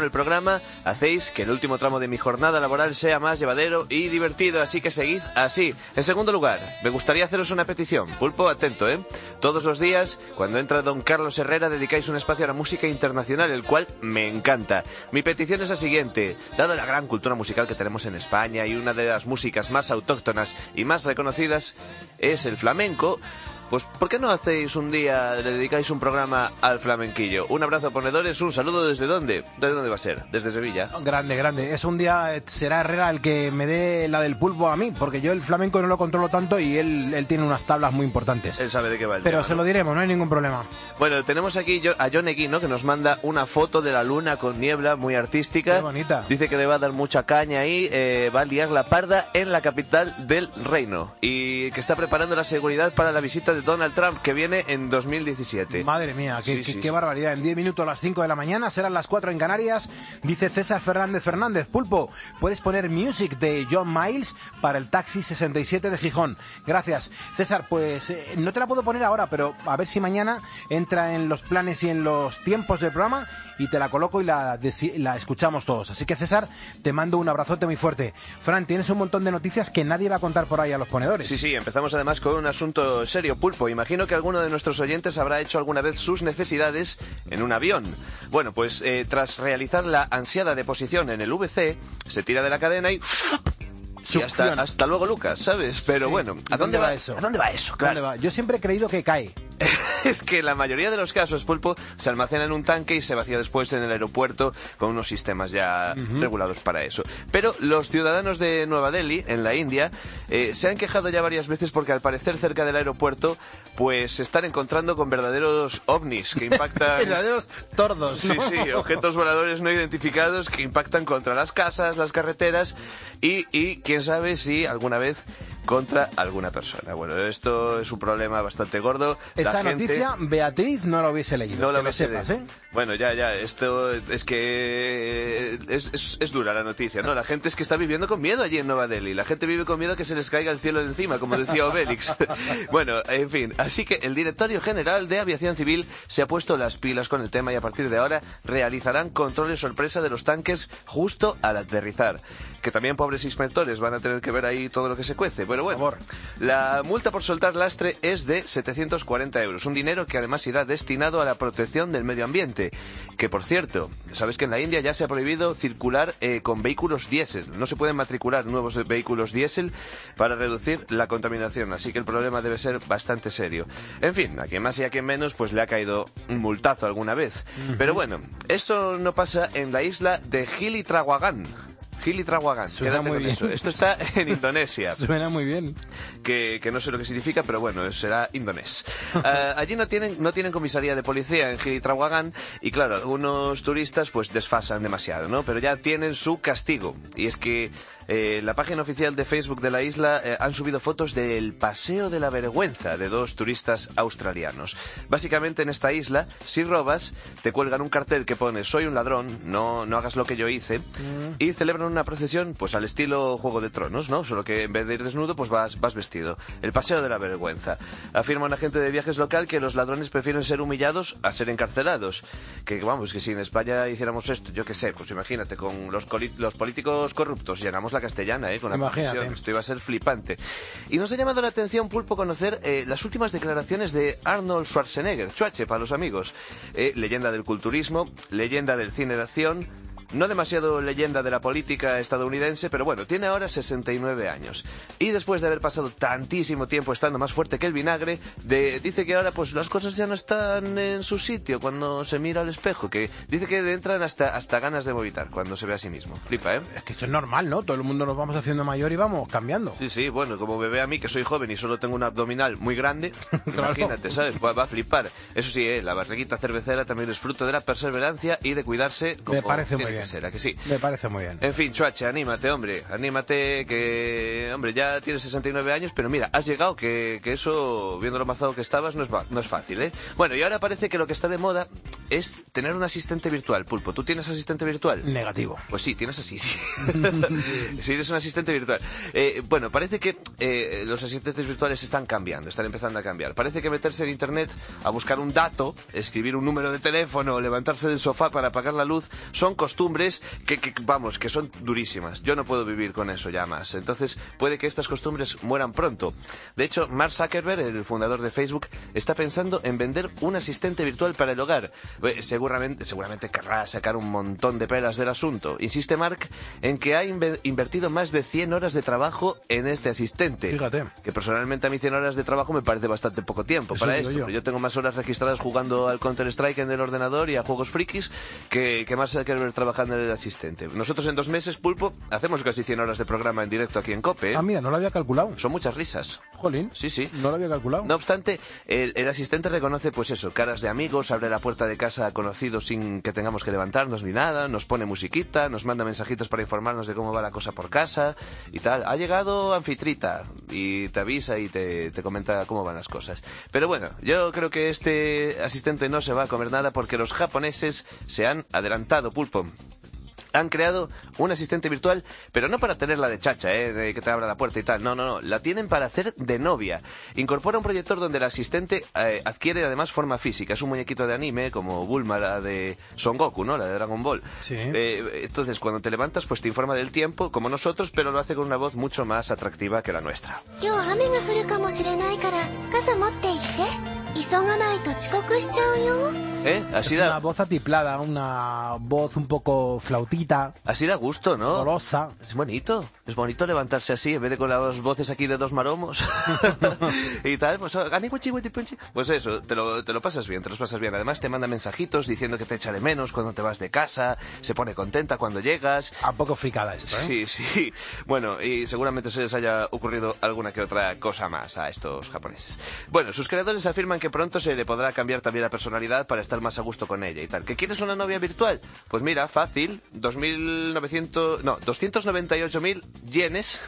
programa hacéis que el último tramo de mi jornada laboral sea más llevadero y divertido, así que seguid así. En segundo lugar, me gustaría haceros una petición. Pulpo, atento, ¿eh? Todos los días, cuando entra don Carlos Herrera, dedicáis un espacio a la música internacional, el cual me encanta. Mi petición es la siguiente. Dado la gran cultura musical que tenemos en España y una de las músicas más autóctonas y más reconocidas es el flamenco, pues ¿por qué no hacéis un día, le dedicáis un programa al flamenquillo? Un abrazo, ponedores, un saludo desde dónde. ¿Desde dónde va a ser? Desde Sevilla. Grande, grande. Es un día, será Herrera el que me dé la del pulpo a mí, porque yo el flamenco no lo controlo tanto y él, él tiene unas tablas muy importantes. Él sabe de qué va el Pero tema, se ¿no? lo diremos, no hay ningún problema. Bueno, tenemos aquí a John Eguino, que nos manda una foto de la luna con niebla muy artística. Qué bonita. Dice que le va a dar mucha caña ahí, eh, va a liar la parda en la capital del reino y que está preparando la seguridad para la visita de Donald Trump, que viene en dos mil diecisiete. Madre mía, qué, Sí, qué, sí, qué sí. barbaridad. En diez minutos a las cinco de la mañana, serán las cuatro en Canarias. Dice César Fernández Fernández, Pulpo, ¿puedes poner Music de John Miles para el taxi sesenta y siete de Gijón? Gracias. César, pues eh, no te la puedo poner ahora, pero a ver si mañana entra en los planes y en los tiempos del programa y te la coloco y la, la escuchamos todos. Así que, César, te mando un abrazote muy fuerte. Fran, tienes un montón de noticias que nadie va a contar por ahí a los ponedores. Sí, sí, empezamos además con un asunto serio, Pulpo. Imagino que alguno de nuestros oyentes habrá hecho alguna vez sus necesidades en un avión. Bueno, pues eh, tras realizar la ansiada deposición en el V C, se tira de la cadena y... Y hasta, hasta luego, Lucas, ¿sabes? Pero Sí. bueno, ¿a dónde, ¿Dónde va va eso? ¿A dónde va eso? ¿Dónde Claro. va? Yo siempre he creído que cae. Es que la mayoría de los casos, Pulpo, se almacena en un tanque y se vacía después en el aeropuerto con unos sistemas ya Ujú. regulados para eso. Pero los ciudadanos de Nueva Delhi, en la India, eh, se han quejado ya varias veces porque al parecer cerca del aeropuerto pues se están encontrando con verdaderos ovnis que impactan... Verdaderos tordos, Sí, ¿no? sí, objetos voladores no identificados que impactan contra las casas, las carreteras y, y quién sabe si alguna vez contra alguna persona. Bueno, esto es un problema bastante gordo. La Esta gente- noticia, Beatriz no la hubiese leído. no que la lo ves, sepas, ¿eh? Bueno, ya, ya, esto es que es, es, es dura la noticia, ¿no? La gente es que está viviendo con miedo allí en Nueva Delhi. La gente vive con miedo que se les caiga el cielo de encima, como decía Obélix. Bueno, en fin, así que el Directorio General de Aviación Civil se ha puesto las pilas con el tema y a partir de ahora realizarán controles sorpresa de los tanques justo al aterrizar. Que también pobres inspectores van a tener que ver ahí todo lo que se cuece. Pero bueno, la multa por soltar lastre es de setecientos cuarenta euros. Un dinero que además irá destinado a la protección del medio ambiente. Que por cierto, sabes que en la India ya se ha prohibido circular eh, con vehículos diésel. No se pueden matricular nuevos vehículos diésel para reducir la contaminación. Así que el problema debe ser bastante serio. En fin, a quien más y a quien menos, pues le ha caído un multazo alguna vez. Pero bueno, esto no pasa en la isla de Gili Trawangan. Gili Trawangan, Suena quédate muy con bien. eso. Esto está en Indonesia. Suena muy bien. Que, que no sé lo que significa, pero bueno, será indonés. Uh, allí no tienen, no tienen comisaría de policía en Gili Trawangan y claro, algunos turistas pues desfasan demasiado, ¿no? Pero ya tienen su castigo. Y es que eh, la página oficial de Facebook de la isla eh, han subido fotos del paseo de la vergüenza de dos turistas australianos. Básicamente en esta isla, si robas, te cuelgan un cartel que pone soy un ladrón, no, no hagas lo que yo hice, y celebran una procesión pues al estilo Juego de Tronos, ¿no? Solo que en vez de ir desnudo pues vas, vas vestido. El paseo de la vergüenza. Afirma un agente de viajes local que los ladrones prefieren ser humillados a ser encarcelados. Que vamos, que si en España hiciéramos esto, yo qué sé, pues imagínate, con los, coli- los políticos corruptos, llenamos la castellana, ¿eh? Con la Imagínate. procesión. Esto iba a ser flipante. Y nos ha llamado la atención, Pulpo, conocer eh, las últimas declaraciones de Arnold Schwarzenegger, Chuache para los amigos. Eh, leyenda del culturismo, leyenda del cine de acción, no demasiado leyenda de la política estadounidense, pero bueno, tiene ahora sesenta y nueve años. Y después de haber pasado tantísimo tiempo estando más fuerte que el vinagre, de, dice que ahora pues las cosas ya no están en su sitio cuando se mira al espejo, que dice que le entran hasta, hasta ganas de vomitar cuando se ve a sí mismo. Flipa, ¿eh? Es que eso es normal, ¿no? Todo el mundo nos vamos haciendo mayor y vamos cambiando. Sí, sí, bueno, como me ve a mí, que soy joven y solo tengo un abdominal muy grande, imagínate, ¿sabes? Va, va a flipar. Eso sí, eh, la barriguita cervecera también es fruto de la perseverancia y de cuidarse como Me parece muy tiene bien. que ser, ¿a que sí? Me parece muy bien. En fin, Chuache, anímate, hombre, anímate, que, hombre, ya tienes sesenta y nueve años, pero mira, has llegado, que, que eso, viendo lo mazado que estabas, no es, va- no es fácil, ¿eh? Bueno, y ahora parece que lo que está de moda es tener un asistente virtual. Pulpo, ¿tú tienes asistente virtual? Negativo. Pues sí, tienes así. Sí, eres un asistente virtual. Eh, bueno, parece que eh, los asistentes virtuales están cambiando, están empezando a cambiar. Parece que meterse en internet a buscar un dato, escribir un número de teléfono, levantarse del sofá para apagar la luz, son costumbres que, que, vamos, que son durísimas. Yo no puedo vivir con eso ya más. Entonces, puede que estas costumbres mueran pronto. De hecho, Mark Zuckerberg, el fundador de Facebook, está pensando en vender un asistente virtual para el hogar. Eh, seguramente, seguramente querrá sacar un montón de pelas del asunto. Insiste Mark en que ha inve- invertido más de cien horas de trabajo en este asistente. Fíjate. Que personalmente a mí cien horas de trabajo me parece bastante poco tiempo Eso para digo esto. yo. Pero yo tengo más horas registradas jugando al Counter-Strike en el ordenador y a juegos frikis que, que más que ver trabajando en el asistente. Nosotros en dos meses, Pulpo, hacemos casi cien horas de programa en directo aquí en COPE. ¿eh? Ah, mira, no lo había calculado. Son muchas risas. Jolín. Sí, sí. No lo había calculado. No obstante, el, el asistente reconoce, pues eso, caras de amigos, abre la puerta de casa a conocidos sin que tengamos que levantarnos ni nada, nos pone musiquita, nos manda mensajitos para informarnos de cómo va la cosa por casa y tal. Ha llegado anfitrita y te avisa y te, te comenta cómo van las cosas. Pero bueno, yo creo que este asistente no se va a comer nada porque los japoneses se han adelantado, Pulpo. Han creado un asistente virtual, pero no para tenerla de chacha, ¿eh? De que te abra la puerta y tal. No, no, no. La tienen para hacer de novia. Incorpora un proyector donde el asistente eh, adquiere además forma física. Es un muñequito de anime, como Bulma, la de Son Goku, ¿no? La de Dragon Ball. Sí. Eh, entonces, cuando te levantas, pues te informa del tiempo, como nosotros, pero lo hace con una voz mucho más atractiva que la nuestra. ¿Eh? Así es da... una voz atiplada, una voz un poco flautita. Así da gusto, ¿no? Dolorosa. Es bonito. Es bonito levantarse así, en vez de con las voces aquí de dos maromos. Y tal, pues... Pues eso, te lo, te lo pasas bien, te los pasas bien. Además te manda mensajitos diciendo que te echa de menos cuando te vas de casa, se pone contenta cuando llegas. A poco fricada esto, ¿eh? Sí, sí. Bueno, y seguramente se les haya ocurrido alguna que otra cosa más a estos japoneses. Bueno, sus creadores afirman que pronto se le podrá cambiar también la personalidad para estar más a gusto con ella y tal. ¿Que quieres una novia virtual? Pues mira, fácil, dos mil novecientos, no, doscientos noventa y ocho mil yenes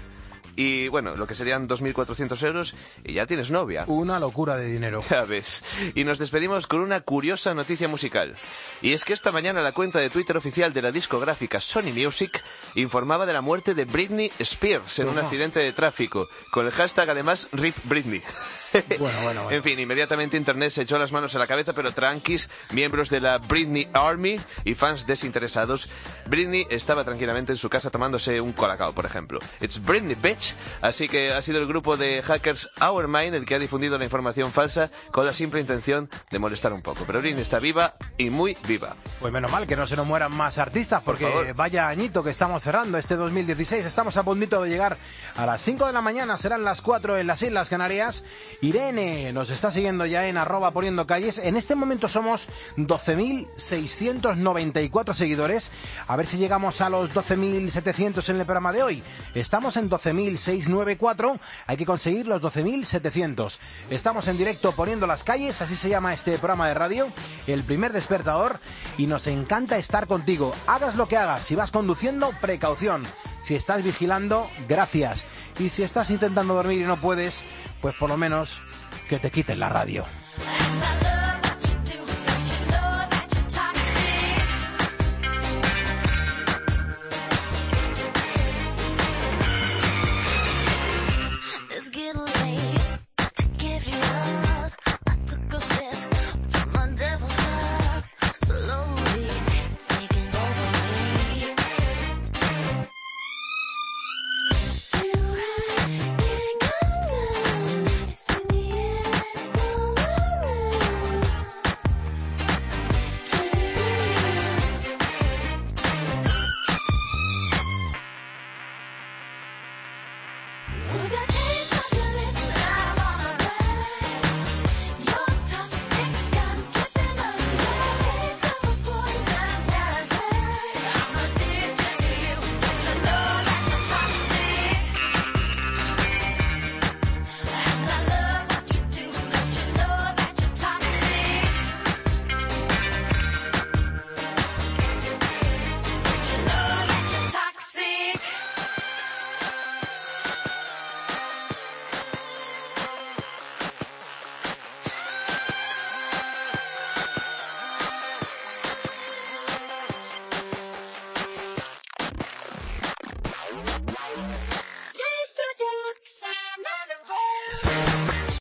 y bueno, lo que serían dos mil cuatrocientos euros y ya tienes novia. Una locura de dinero. Ya ves. Y nos despedimos con una curiosa noticia musical. Y es que esta mañana la cuenta de Twitter oficial de la discográfica Sony Music informaba de la muerte de Britney Spears en un accidente de tráfico, con el hashtag además R I P Britney. Bueno, bueno, bueno. En fin, inmediatamente Internet se echó las manos a la cabeza, pero tranquis, miembros de la Britney Army y fans desinteresados. Britney estaba tranquilamente en su casa tomándose un colacao, por ejemplo. It's Britney, bitch. Así que ha sido el grupo de hackers Ourmind el que ha difundido la información falsa con la simple intención de molestar un poco. Pero Britney está viva y muy viva. Pues menos mal que no se nos mueran más artistas, porque Por vaya añito que estamos cerrando este dos mil dieciséis. Estamos a puntito de llegar a las cinco de la mañana, serán las cuatro en las Islas Canarias. Irene nos está siguiendo ya en arroba poniendo calles. En este momento somos doce mil seiscientos noventa y cuatro seguidores. A ver si llegamos a los doce mil setecientos en el programa de hoy. Estamos en doce mil seiscientos noventa y cuatro. Hay que conseguir los doce mil setecientos. Estamos en directo poniendo las calles, así se llama este programa de radio, el primer despertador, y nos encanta estar contigo. Hagas lo que hagas. Si vas conduciendo, precaución. Si estás vigilando, gracias. Y si estás intentando dormir y no puedes, pues por lo menos que te quiten la radio.